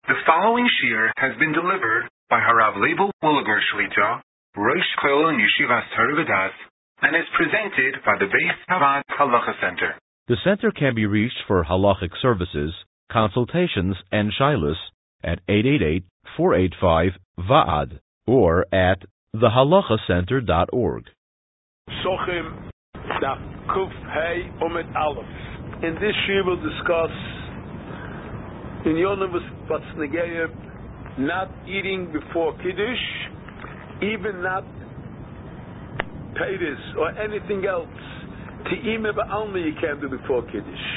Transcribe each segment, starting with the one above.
The following shir has been delivered by Harav Leibel Woolager Shlita, Rosh Kollel and Yeshivas Torah V'das, and is presented by the Beis Havad Halacha Center. The center can be reached for halachic services, consultations, and shilas at 888-485-VAAD or at thehalachacenter.org. Sochim Daf Kuf Hey Omet Aleph. In this year we'll discuss in Yonah what's Negeya, not eating before Kiddush, even not Peiris or anything else. Te'ime ba'alma you can't do before Kiddush.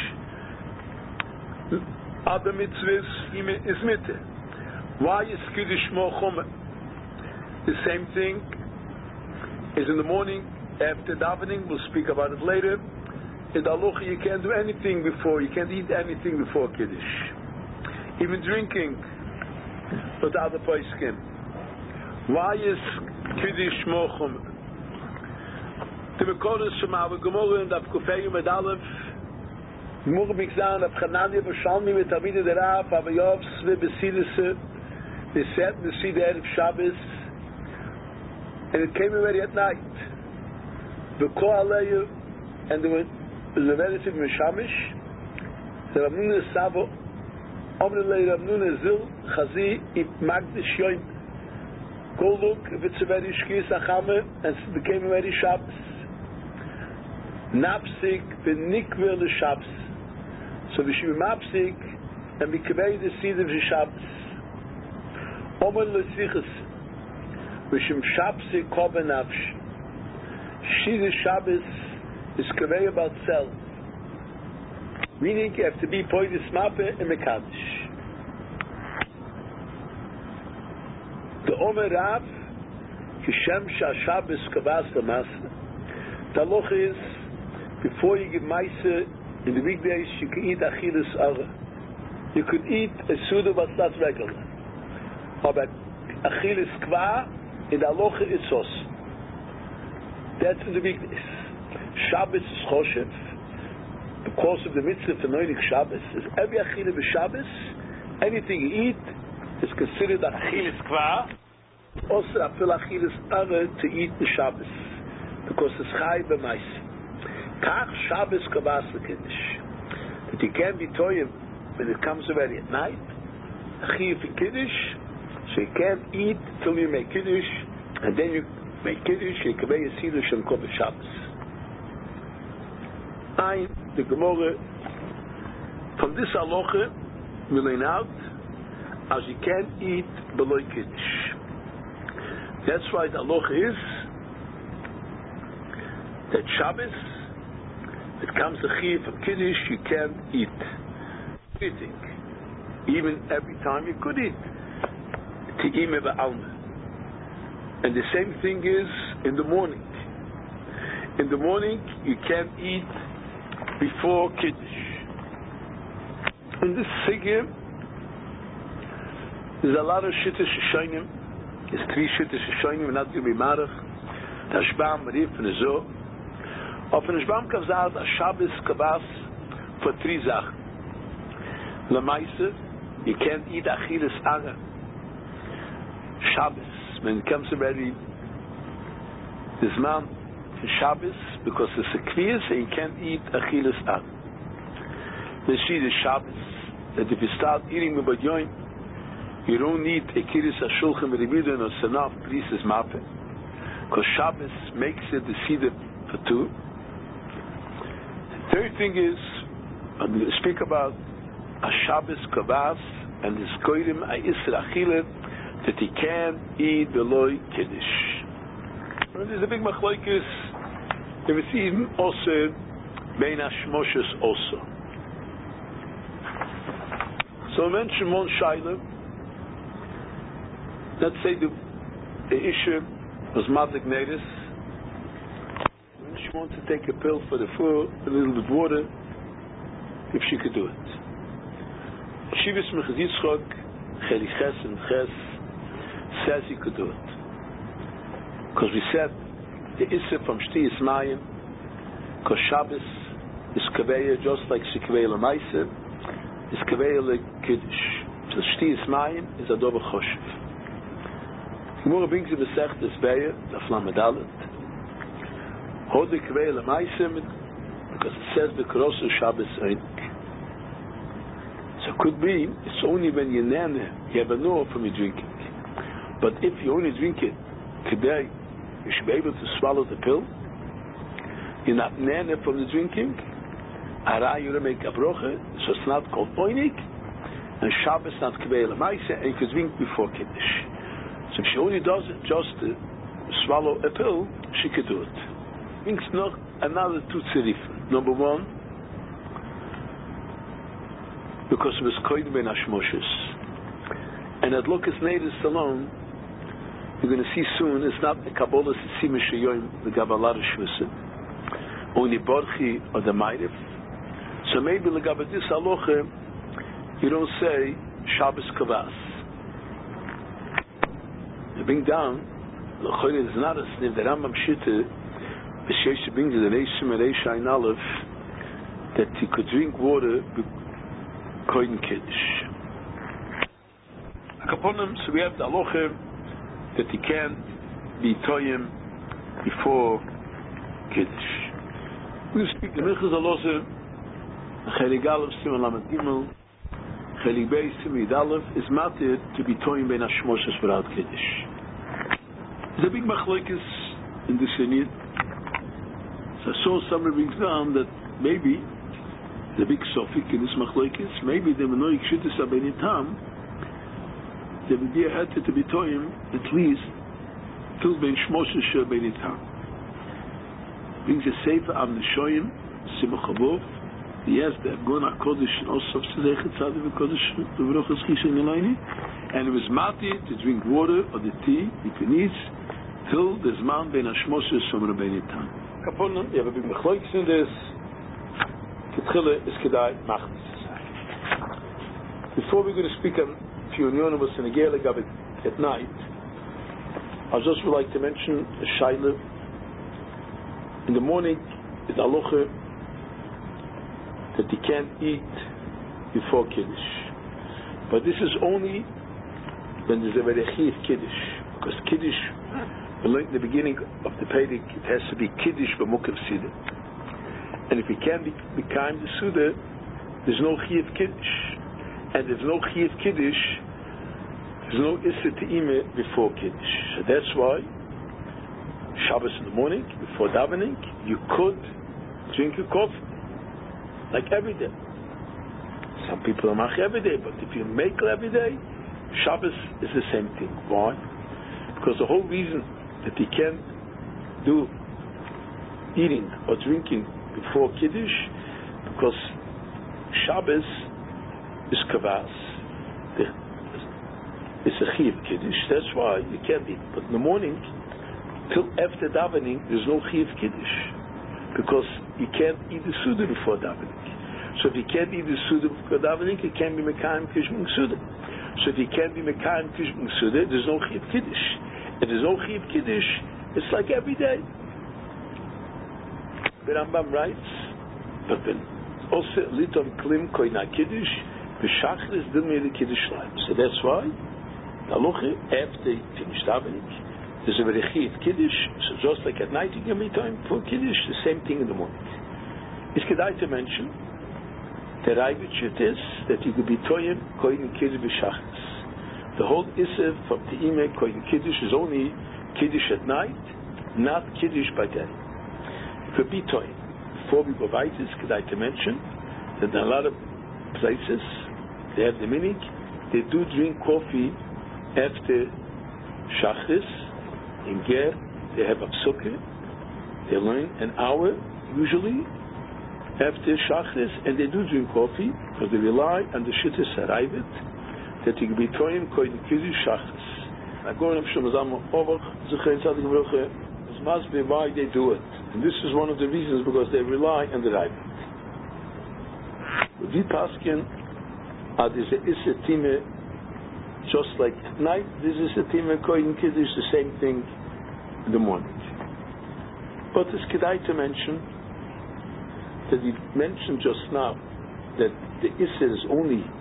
Other mitzvahs is mitte. Why is Kiddush more chomer? The same thing is in the morning after davening. We'll speak about it later. In the halacha you can't do anything before. You can't eat anything before Kiddush. Even drinking with other poskim. Why is Kiddush more chomer? The Mekoros from our Gemara and Kufayim and Aleph. Gemara Bigzan of Chananya Bashalmi with Tamid the Rav Avayov Sve Besidese. They said the see the Erev Shabbos, and it came already at night. The Koaleyu and there was a relative Mishamish. The Ramnuna Savo. Omrele Ramnuna Zil Chazi It Magdish Yoim. Go look if it's a very Shkis Achame and it became a very Shabbos. Napsik Benikwe Le Shabbos. So we should be Mapsik and we convey the seed of the Shabbos. Omer Le Sichas. We should Shabbos Kobe Nafsh. Shida Shabbos is convey about self. Meaning you have to be Poidis Mape and Mekadosh. The Omer Rav Kishem Shabbos Kavas Lamasna. The halacha is before you give Maisa in the weekdays you can eat Achilas Ara. You could eat a Suda but not regular. But Achilas Kva in the halacha is Sos. That's in the weekdays. Shabbos is Choshev. Because of the mitzvah for Noinik Shabbos is every Achila b'Shabbos, anything you eat is considered Achilas Kva. Also Afil Achilas Ara to eat the Shabbos because it's Chai b'Mais. Kach Shabbos Kavas l'Kiddush. That you can't be toyim when it comes already at night. Achiv in Kiddush, so you can't eat till you make Kiddush, and then you make Kiddush. You can make a Siddush and Kol Shabbos. The Gemara from this halacha we learn out as you can't eat below Kiddush. That's why the halacha is that Shabbos it comes to Chiv from Kiddush you can't eat anything, even every time you could eat Te'ime ba'alma. And the same thing is in the morning. In the morning you can't eat before Kiddush. In this figure, there's a lot of Shittish Shoshanim. There's 3 Shittish Shoshanim. We're not going to be marach. Tashbam, Marif, and Ezo. Of Tashbam comes out a Shabbos Kavas for 3 Zach. Lamaisa, you can't eat Achilas Ara. Shabbos, when it comes already, this man Shabbos, because it's a kviyas and you can't eat achilas ad. The sheet is Shabbos, that if you start eating the badyoin, you don't need a kiris ashulchem v'ribidon or sanaf prises mape, because Shabbos makes it the seed for 2. The third thing is, when we speak about a Shabbos kavas and this koidim a isra achile, that he can't eat below Kiddush. There's a big machlokes if it's even also bein hashmoshes also. So I mentioned one shaila. Let's say the issue was madlik nedis. She wants to take a pill for the food, a little bit of water, if she could do it. Shivas Mechaz Yitzchok, Cheliches and Ches, says he could do it. Because we said the Issa from Shtiyas Mayim, because Shabbos is Kaveya just like Shekveya Lamaisa, is Kaveya like Kiddush. So the Shtiyas Mayim is a dober choshev. Gemara brings in the Masechtas Be'er, the Flamadalet. Hodek Vei Lemaisim, because it says the Krosu Shabbos Einik. So it could be, it's only when you nana, you have a no from your drinking. But if you only drink it today, you should be able to swallow the pill. You're not nana from the drinking. Arai, you make a broche, so it's not called Einik. And Shabbos not Kvei Lemaisim, and you can drink before Kiddush. So if she only does it just to swallow a pill, she could do it. It's not another two tzirifim. Number one, because it was koyim ben hashmoshes, and at Lukas Neidus alone, you're going to see soon, it's not the Kabbalah Sisim Sheyoim, the Gabalar Shvusim, only Borchi or the Ma'ariv. So maybe the Gabadis Aloche, you don't say Shabbos Kavas. You bring down, the Choyre is not a sniv, the Rambam Shitte, the Sheish brings the Reishim and Reish Ein Aleph, that you could drink water Koyin Kiddush. Akaponim, so we have the Aloche that he can't be Toyim before Kiddush. We speak the Milchus Alose, Chelik Aleph, Simon Lamed Gimel, Chelik Beis, Simon Yid Aleph, is matir to be Toyim ben Hashmoshes without Kiddush. There's a big machlokes in this unit. So I saw somebody brings down that maybe the big sofik in this machlokes, maybe the menoik shittis abenitam, there would be a heter to be toyim at least till ben shmoshes abenitam. Brings a sefer am neshoyim simachavov. Yes, the Gona Kodesh also Tzedechet Tzaddik Kodesh the Brochas Chishen Yelaini, and it was mati to drink water or the tea you can eat till the Zman Ben Hashmoshes from Rabbeinu Tam. Kaponim, you have a big mechloikes in this. Ketchile is Kedai Machtis. Before we're going to speak on Fionionibus and Agele Gabit at night, I just would like to mention a Shaila. In the morning, is Aloche that he can't eat before Kiddush. But this is only when there's a Verechi of Kiddush. Because Kiddush, we learned in the beginning of the Pedic, it has to be Kiddush b'Mukav Siddha. And if he can't be kind to Suda, there's no Chi of Kiddush. And there's no Chi of Kiddush, there's no Issa Te'ime before Kiddush. So that's why Shabbos in the morning, before davening, you could drink a coffee. Like every day. Some people are mach every day, but if you make it every day, Shabbos is the same thing. Why? Because the whole reason that you can't do eating or drinking before Kiddush, because Shabbos is kavas. It's a chi of Kiddush. That's why you can't eat. But in the morning, till after davening, there's no chi of Kiddush. Because you can't eat the Suda before davening. So if you can't eat the Suda before davening, you can't be Mekayim Kishming Suda. So if you can't be Mekayim Kishming Suda, there's no Chiv Kiddush. If there's no Chiv Kiddush, it's like every day. The Rambam writes, but then also Liton Klim Koina Kiddush, B'Shachris Dilmei the Kiddush Laim. So that's why, Aloche, after you finish davening, there's a Verechi of Kiddush, so just like at night you can be time for Kiddush, the same thing in the morning. It's Kedai to mention, the Raivitchut is that you could be Toyim, Koyin Kiddush B'Shachris. The whole Issa from Te'ime, Koyin Kiddush is only Kiddush at night, not Kiddush by day. It could be Toyim. Before we go weiter, it's Kedai to mention that in a lot of places, they have the minig, they do drink coffee after Shachris. In Ger, they have Apsukkah. They learn an hour, usually, after Shachris, and they do drink coffee, because they rely on the Shittas Harayvit, that you can be Toyim, Koyin Kiddush, Shachris. I'm going up Shemazam Ovach, Zechayin Tzadik Baruch, this must be why they do it. And this is one of the reasons, because they rely on the Harayvit. With Vipaskin, there's a Issa Time, just like at night, this is a Tima Koyin Kiddush, the same thing in the morning. But it's Kedai to mention that we mentioned just now that the Issa is only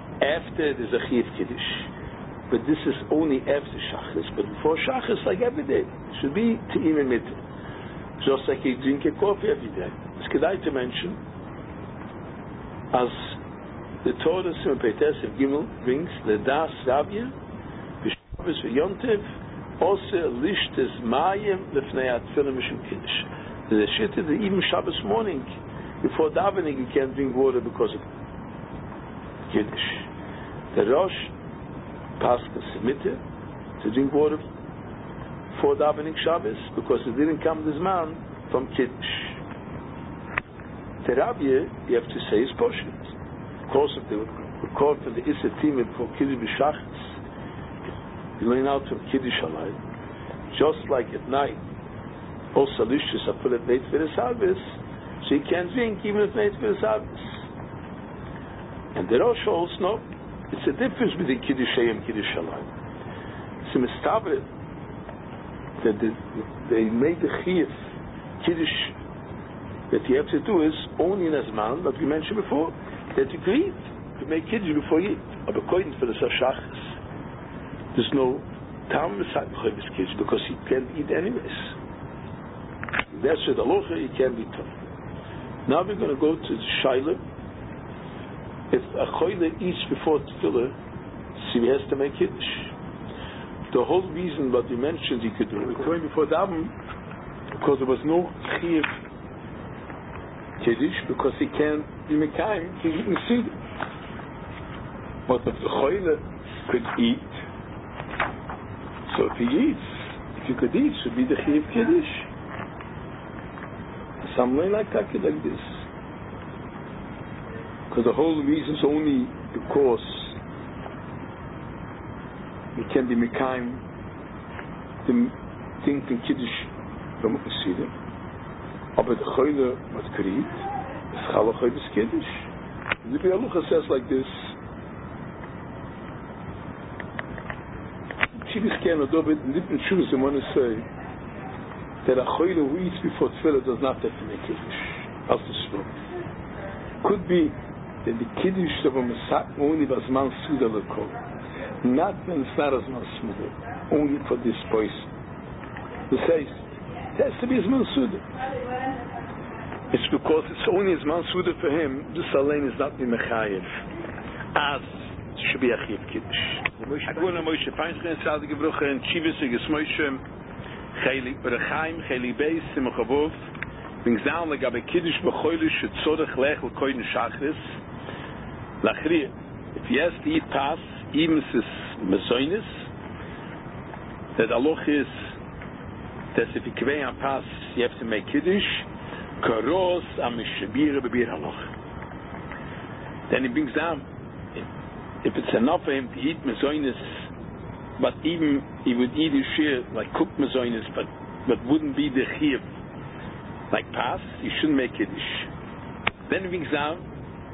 After there's a Chiyuv Kiddush. But this is only after Shachris. But before Shachris, like every day, it should be Te'im and Mitte. Just like you drink a coffee every day. It's kedai to mention, as the Torah Simon Peites of Gimel brings, the Das Rabia, B'Shabbos v'Yontiv, also lishtes Mayim lefnei Atfilah Mishum Kiddush. The shit is even Shabbos morning, before davening, you can't drink water because of Kiddush. The Rosh Pascha Mitte to drink water for davening Shabbos because it didn't come this man from Kiddush. The Rabbi, you have to say, is Poshut. Of course, if they would record from the Issa Timid for Kiddush B'Shachas, you learn out from Kiddush Alay. Just like at night, all Salishus are put at Neit for the Shabbos, so you can't drink even at Neit for the Shabbos. And the Rosh holds, no, it's a difference between Kiddush and Kiddush Alay. It's a mistavrit that they made the Chiyuv Kiddush that you have to do is only in Azman, like we mentioned before, that you could eat. You make Kiddush before you eat. But according to the Shachas, there's no Tam Mesach Kiddush because you can't eat anyways. That's with Aloha, you can't be tough. Now we're going to go to the Shaila. If a Choyle eats before Tefillah, so he has to make Kiddush. The whole reason what we mentioned he could do, going before Daven, because there was no Chiyuv Kiddush, because he can't be Mekayim, he didn't see it. But if the Choyle could eat, so if he eats, if you could eat, should be the Chiyuv Kiddush. Something like that, like this. Because the whole reason is only because you can be Mekayim the thing in Kiddush from Usidim. Aber the Choyle what could eat is Chala Choydes Kiddush. The Bialucha says like this. Chibis Ken Adobit and different shoes they want to say that a Choyle who eats before Tefillah does not have to make Kiddush. As the Shlomo. Could be that the Kiddush of a Mesak only was man Suda Lekol. Not when it's not as man Suda. Only for this person. He says, it has to be as man Suda. It's because it's only as man Suda for him, this alone is not the Mechayev. As it should be a Chiyuv Kiddush. Aguna Moshe Feinstein, Sadi Gebruche, and Chivas, Gesmoshe, Cheli Rechaim, Cheli Beis, Simachavov, brings down like a Kiddush B'Choylish, Tzorech Lech, L'Koyden Shachris, Lachriya. If he has to eat Pas, even if it's Mesoinis, that Aloch is that if you kvei on Pas, you have to make Kiddush, Karos Amishabira Bebir Haloch. Then he brings down, if it's enough for him to eat Mesoinis, but even he would eat his share like cooked Mesoinis, but wouldn't be the Chiyuv like Pas, you shouldn't make Kiddush. Then he brings down,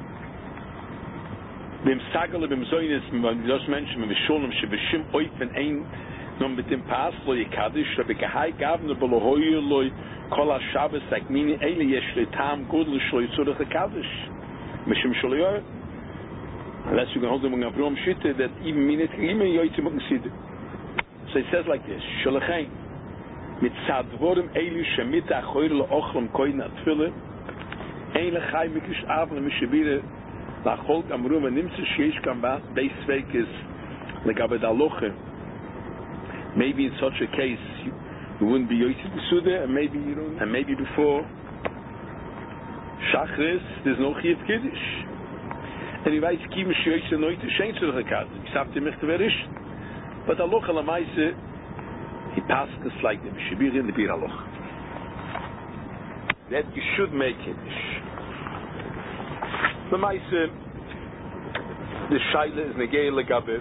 Bim Sagale Bim Zoynis, when we just mentioned, Bim Sholem Shebeshim Oifen Ein, no mit dem Pas, lo Yekadish, Rabbi Gehai Gavne Belohoye, lo Kol HaShabbos, like Mini Eile Yesh Le Tam, Godel Shlo Yitzurech HaKadish, Mishim Sholoyor, unless you can hold them on Avrom Shitte, that even Minit Rime Yoytzim U'Nsider. So it says like this, Sholochein, mit Tzadvorim Eile Shemit HaChoyr LeOchlem Koyin Atfile, Eile Chai Mikish Avle Mishabire, Lachol Amrum and Nimtze Sheish Kamba Beis Veikis Legabed Aloche. Maybe in such a case you wouldn't be Yoytzim B'Suda, and maybe you don't, and maybe before Shachris there's no Chiyuv Kiddush. And he writes Kim Shoytze Noite Shein Tzurech HaKadish. He saved him Mechtverish, but Aloche Lamaise he passed this like the Mishabir in the Bir Aloch that you should make Kiddush. The Maise, the Shaila is Negei Legabe,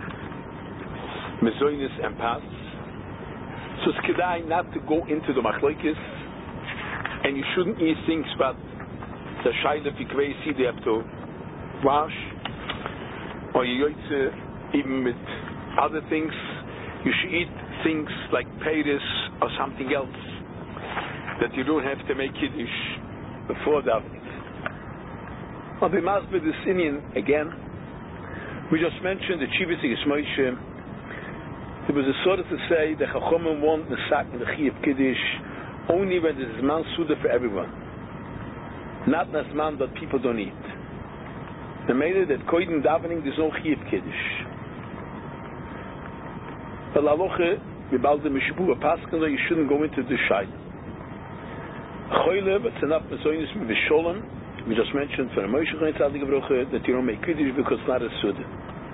Mezoinis and Pas. So it's Kedai not to go into the Machlekes, and you shouldn't eat things but the Shaila Fikvei see they have to wash, or you even with other things, you should eat things like Peiris or something else that you don't have to make Kiddush before davening. But we must be the Sinian again. We just mentioned the Chivas Igis Moshe. There was a sort of to say the Chachomim want the sack and the Chiyuv Kiddush only when there is man suda for everyone, not as man that people don't eat. The matter that koiden davening there's no Chiyuv Kiddush. But Laloche, we bald the Mishbu Paskala, you shouldn't go into the Shai. Choyle, but it's enough Mezoinis Misholem. We just mentioned for a Moshe that you don't make Kiddush because it's not a Suda.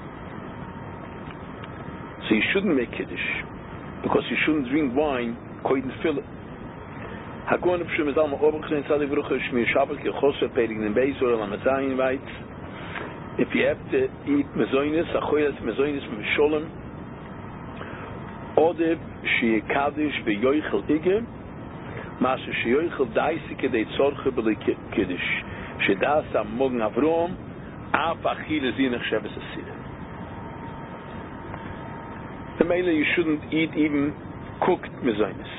So you shouldn't make Kiddush because you shouldn't drink wine, koiden fill it. Hakon of Shem is Alma Obergein Tzadik Bruche, Shmir Shabbat, Kechoshe, Pedig in Beis, or Lamazayin Weitz. If you have to eat Mezoinis, Achoyas Mezoinis Misholem, Odeb, Shie Kaddish, Beyoichel Ige, Masha Sheyoichel Daisike, De Tzorche, Bele Kiddush. Shedas Am Mogen Avrom, Af Achille Zinach Shebbes Asida. The Mele, you shouldn't eat even cooked Mezoinis.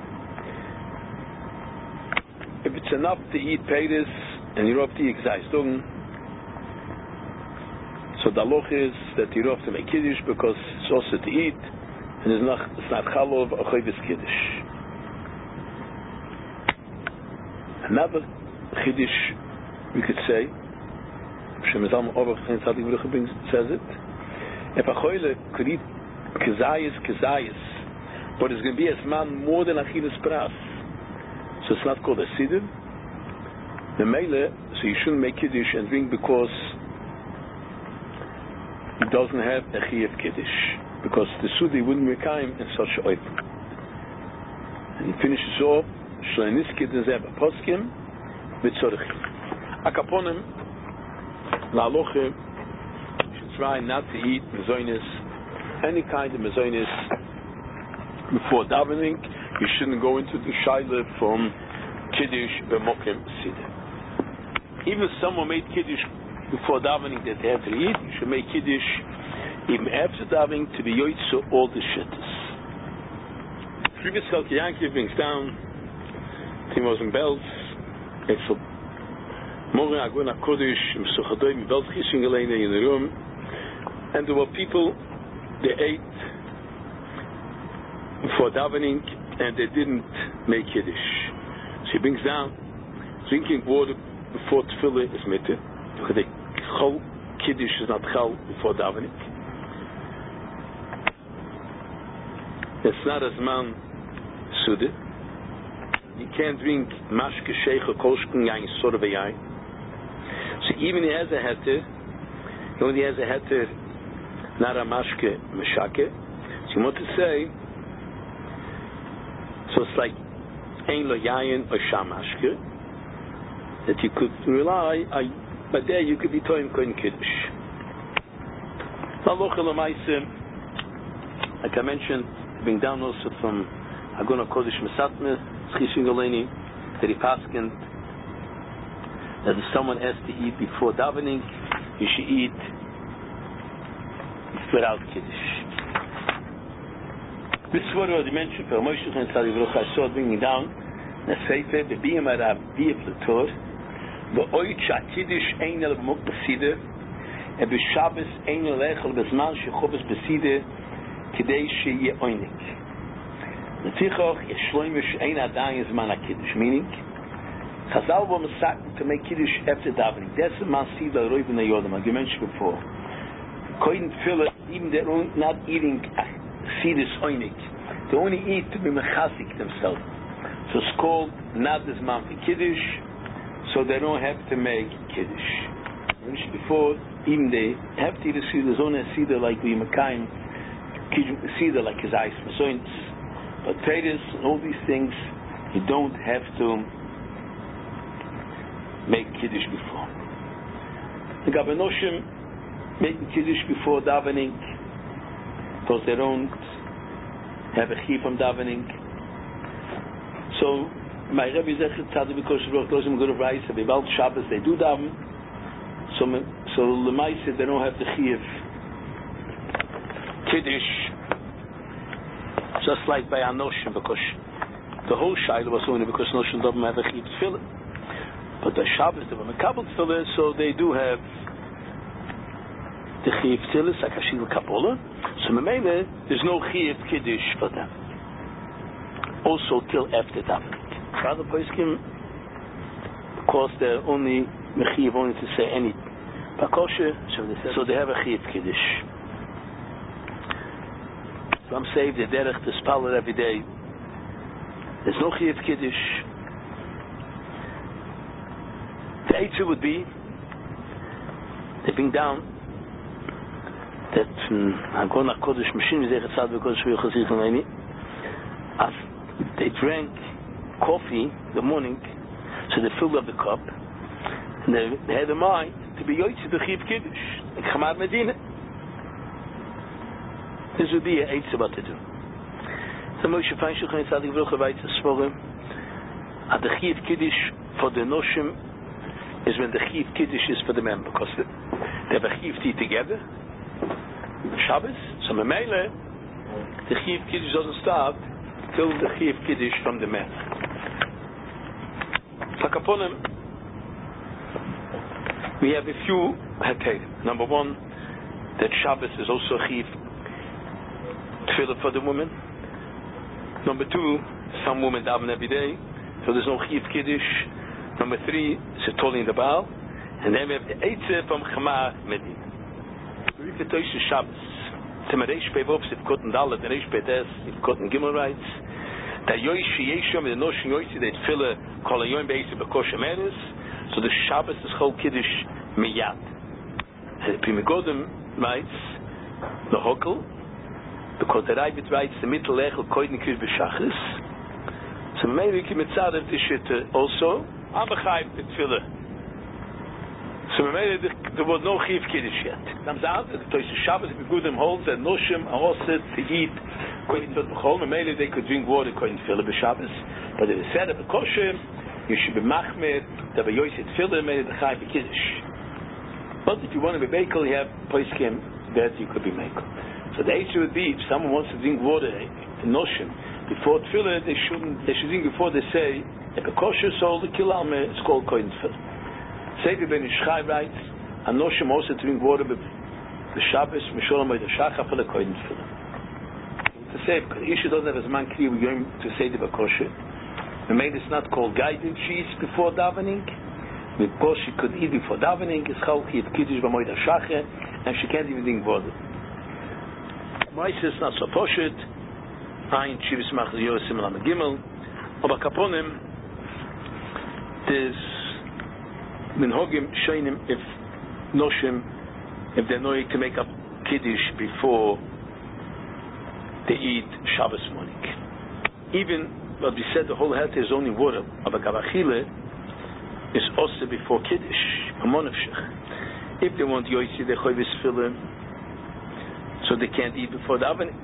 If it's enough to eat Peiris, and you're up to eat Gzeistung, so the loch is that you're off to make Kiddush because it's also to eat, and it's not Chalov or Choyvis Kiddush. Another Kiddush, we could say, Shemazal Ma'ovach Tzadik Bruch says it, if a Choyle could eat Kezayis, but it's going to be as man more than Achilas Pras, so it's not called a Siddur. The Mele, so you shouldn't make Kiddush and drink because it doesn't have a Chiyuv Kiddush, because the Sudi wouldn't be kind in such a oifen. And he finishes off Shleiniskid and Zeba Poskim with Tzorich. Akaponim La'aloche should try not to eat Mezoinis, any kind of Mezoinis before davening. You shouldn't go into the Shaila from Kiddush B'mokim Siddur. Even if someone made Kiddush before davening that they have to eat, you should make Kiddush even after davening to be Yoitzu all the Shittas. Previous Kalki Yankee brings down Timos and Belts. It's Morgen Aguna Kodesh Msuchadoy Belt Kissing Elena in the room, and there were people they ate before davening and they didn't make Kiddush. So he brings down drinking water before Tefillah is mitzvah, because the Chol Kiddush is not Chol before davening. It's not as man Sude. You can't drink Mashke Sheikh or Kolshkin Yang sort of a Yang. So even he has a heter, he only has a heter, not a Mashke Meshake. So you want to say, so it's like Ein Lo Yayin or Shamashke, that you could rely, but there you could be Toim Koin Kiddush. Like I mentioned, being down also from Aguna Kodesh Mesatme, Schishing Oleni, that he paskened that if someone has to eat before davening, you should eat without Kiddush. This is what I already mentioned for Moshe and Tzadi Baruch. I saw it bringing down the Sefer, the Biyam Arab, Biyam Lator, the Oicha Kiddush Ein El B'mok B'Sideh, and B'Shabbos Ein El Echel B'Zman Shechobes B'Sideh, Kidei Sheyeh Oinik. The Tichoch Yeshloimish Ein Adayin Zman HaKiddush, meaning Chazal were masakin to make Kiddush after davening. That's the man see the Roiv in the Yodam, like you mentioned before. Koyin Tefillah, even they're not eating Sidus Oinik. They only eat to be mechasik themselves. So it's called not as man for Kiddush, so they don't have to make Kiddush. I mentioned before, even they have to eat a Siddur, there's only a Siddur like we Mekayim, Siddur like his eyes, but Tatus and all these things, you don't have to make Kiddush before. The Gabanoshim making Kiddush before davening because they don't have a chi from davening. So my Rebbe Zecher Tzadik because those in good of rice, they about Shabbos they do daven. So Lemaise they don't have the chi of Kiddush, just like by Anoshim, because the whole Shaila was only because Anoshim doesn't have a chi to fill it. But the Shabbos, they were Mekabel Tefillah, so they do have the Chiyuv Tzilis, like Hashiva Kabbalah. So Memele, there's no Chiyuv Kiddush for them. Also till after davening. Other poskim, of course, they're only Mechiv only to say any Bakoshe, so they have a Chiyuv Kiddush. Some say the derech to spell it every day. There's no Chiyuv Kiddush. The Eitzah would be, they bring down that Hagon HaKodesh Machine Zechat Tzad V'Kodesh V'Yochazich L'Meini, as they drank coffee in the morning, so they filled up the cup, and they had a mind to be Yotzei B'Chiyuv Kiddush, like Chamad Medina. This would be an Eitzah what to do. So Moshe Feinstein Chaim Tzadik V'Rocha Vayitz Svorim, at the Chiyuv Kiddush for the Noshim is when the Chiyuv Kiddush is for the men, because they have a Chiyuv tea together, Shabbos, so Memele, the Chiyuv Kiddush doesn't start till the Chiyuv Kiddush from the men. Akaponim, we have a few Hatayim. Number one, that Shabbos is also Chiyuv Tefillah for the women. Number two, some women daven every day, so there's no Chiyuv Kiddush. Number three, it's totally in the Baal. And then we have the Eitzah from Chama Medina. We read the Toysha Shabbos. It's a Reish Pevov, if Kotten Dalet, the Reish Pedes, if Kotten Gimel writes, that Yoishi Yesham, the Notion Yoishi, they'd fill a Kol HaYom Be'ez B'Kosh HaMeres, so the Shabbos is Chol Kiddush Miyad. And the Pri Megadim writes, the Hokel, because the Rabbit writes, the Mittel Echel Koiden Kir B'Shachris, so maybe we can mitzvah this shit also, I'm a chayv to tefillah. So there was no chiyuv kiddush yet. Comes out that the Toysha Shabbos Megudim holds that noshim are also to eat koyin tefillah b'chol. Maybe they could drink water koyin tefillah b'Shabbos, but it is said that b'kosher you should be machmir that b'yoyse tefillah made the chayv kiddush. But if you want to be bakel, you have poskim that you could be makel. So the issue would be if someone wants to drink water in noshim before tefillah, they should drink before they say. If a kosher soul, the kilalme, it's called koyin tefillah. Seder ben Yishchai writes, Anoshim also to drink water with the Shabbos, Misholam by the Shachar for the koyin tefillah. To say, because the issue doesn't have as man clear, we're going to say the kosher. The maid is not called guided cheese before davening. Because she could eat before davening, it's called Chiyuv Kiddush b'moed HaShachar, and she can't even drink water. Moise is not so poshet. Ein Shivas Machzor Yosim Lam Gimel. Aber Kaponim, there's minhagim shainim if noshim, if they're knowing to make up kiddush before they eat Shabbos morning. Even what we said, the whole health is only water. Aber kavachile is also before kiddush, a monofshech. If they want yoysi, they choyvis filim, so they can't eat before the davening.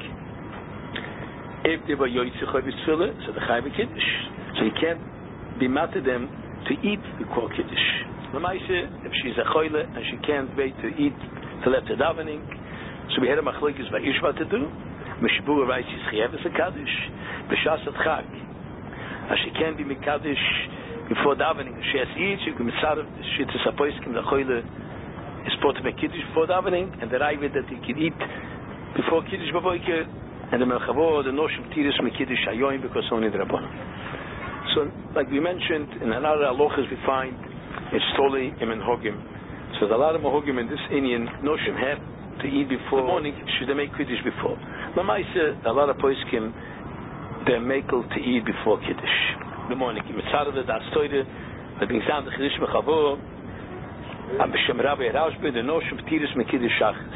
If they were yoysi choyvis filim, so they chayv kiddush. So you can't be mad to them to eat before kiddush. Lamaise, if she's a choyle and she can't wait to eat till after davening, so we had a machlokes by Ishva to do. Mishbura writes she's chayav as a kaddish, b'shas at chag. As she can't be mikaddish before davening, she has to eat. She can mitzaref she to sapoiskim the choyle is supposed to make kiddush before davening, and the raiva that he can eat before kiddush b'boiker, and the melchavo the noshim tiris mikiddush hayoim because only the rabbanon. So, like we mentioned, in another halachas we find it's totally imen hogim. So, a lot of mahogim in this Indian notion have to eat before the morning. Should they make kiddush before? Lamaisa, a lot of poskim they're makel to eat before kiddush. The morning, mitzareh das toide, but being sound the chiddush mechavo, and b'shem Rabbi Raushbe the notion tiris mekiddush shachas.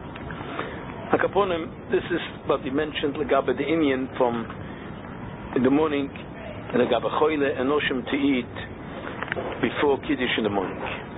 Akaponim, this is what we mentioned. Legabe the Indian from in the morning. And I got a choyle and noshim to eat before kiddush in the morning.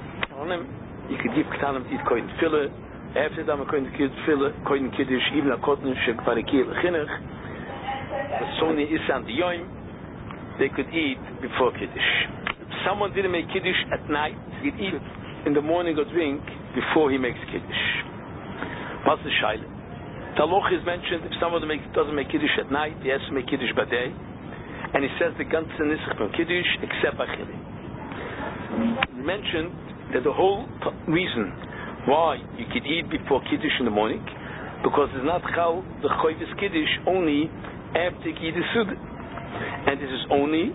You could give ktanim to eat koyin tefillah. After that, koyin tefillah, koyin kiddush, even a cotton shekvarikir lechinach. The soni isan diyoim. They could eat before kiddush. If someone didn't make kiddush at night, he could eat in the morning or drink before he makes kiddush. What's the shaila? Taloch is mentioned. If someone doesn't make kiddush at night, he has to make kiddush by day. And he says the ganze nisach from kiddush except achili. We mentioned that the whole reason Why? You could eat before Kiddush in the morning, because it's not Chal the Choyvis Kiddush only after Kiddush Suda. And this is only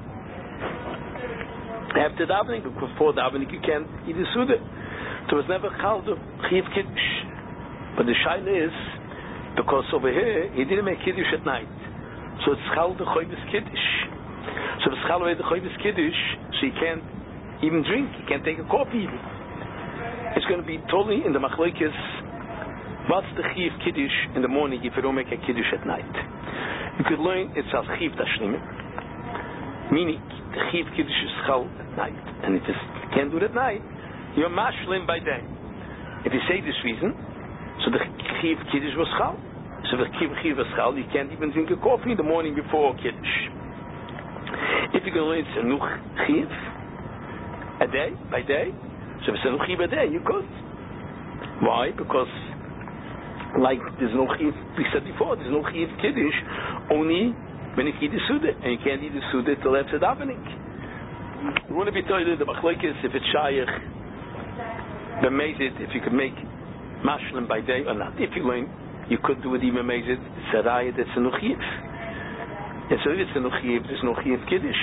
after davening, because before davening you can't eat the Suda. So it's never Chal the Chiv Kiddush. But the Shaila is, because over here, he didn't make Kiddush at night. So it's Chal the Choyvis Kiddush. So it's Chal the Choyvis Kiddush, so you can't even drink, you can't take a coffee even. It's going to be totally in the Machlokes. What's the Chiv Kiddush in the morning if you don't make a Kiddush at night? You could learn it's as Chiv Tashlimim, meaning the Chiv Kiddush is Chal at night, and if you can't do it at night, you're Mashlim by day. If you say this reason, so the Chiv Kiddush was Chal. So the Chiv was Chal, you can't even drink a coffee in the morning before Kiddush. If you're going to learn it's a Nuch Chiv, a day, by day, so if it's a Nuch Chiv a day, you could. Why? Because like there's no Chiv, we said before, there's no Chiv Kiddush only when you eat the Suda, and you can't eat the Suda till after davening. You want to be told the Machlokes if it's Shayach, the Mezid, if you could make Mashlim by day or not. If you learn, you could do it even Mezid, it's a Raya that's a Nuchiv. And so if it's a Nuchiv, there's no Chiv Kiddush.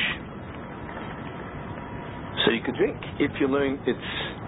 So you could drink. If you learn, it's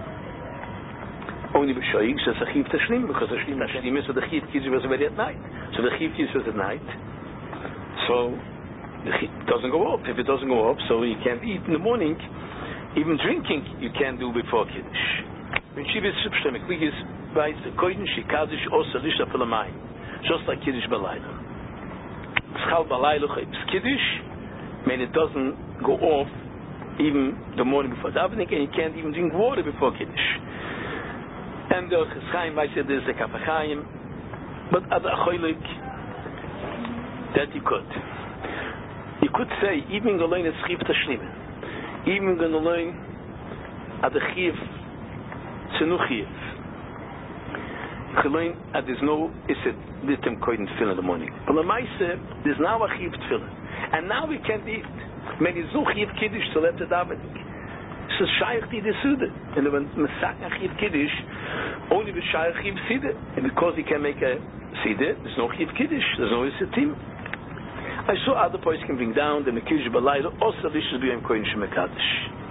only b'shoyig, so it's a Chiv Tashlim, because the Chiv Tashlim is so the Chiv Kiddush was already at night. So the Chiv Kiddush was at night. So it doesn't go up. If it doesn't go up, so you can't eat in the morning. Even drinking, you can't do before Kiddush. When Shiva is substemik, we is right, the Koiden Shikazish also Lishta Filamayim, just like Kiddush Balayla. Schal Balayla Chayibs Kiddush, when it doesn't go off even the morning before davening, and you can't even drink water before Kiddush. And the Chaim might say there's a Kapachayim, but at the Achoylik, that you could. You could say, even going to learn a Chiv Tashlim, even going to learn at the Chiv Tzenuchiv, you could learn that there's no Iset Litim Koiden Tefillah in the morning. But the Maise, there's now a Chiv Tefillah, and now we can't eat. Maybe there's no Chiv Kiddush till after davening. So Shayach Di Suda, and when Mesak Chiv Kiddush, only with Shayach Chiv Sida, and because he can make a Sida, there's no Chiv Kiddush, there's no Isetim. I saw other points can bring down the Mekiddush Balayla, also this should be in Kohen Shemekadish.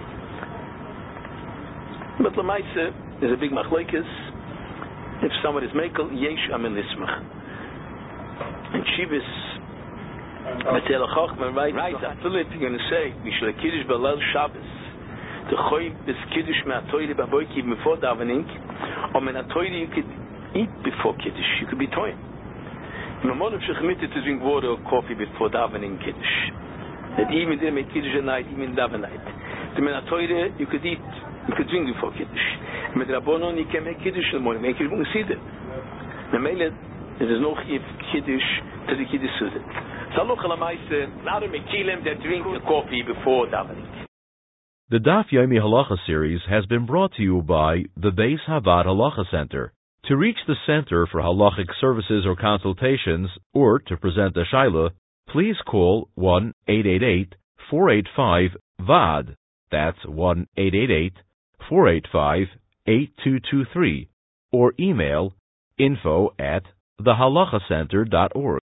But Lamaisa is a big machlokes. If someone is Mekel, Yesh Amin Lismach. And Shivas, Matel Chachman writes, after if you're going to say, Mishla Kiddush Balal Shabbos, the Choy is Kiddush Me'atoyri Baboiki before davening, or Me'atoyri you could eat before Kiddush, you could be toying. Mamonov should committed to drink water or coffee before davening Kiddush. That even didn't make Kiddush at night, even daven night. The Menatoyre, you could eat, you could drink before Kiddush. With Rabbonon, you can make Kiddush in the morning, make Kiddush Mungasida. Memele, there's no Kiddush to the Kiddush Suda. So Allah Kalamaise, not a Mekilim that drink the coffee before davening. The Daf Yomi Halacha series has been brought to you by the Beis Havad Halacha Center. To reach the Center for Halachic Services or Consultations, or to present a Shaila, please call 1-888-485-VAD. That's 1-888-485-8223. Or email info@thehalachacenter.org.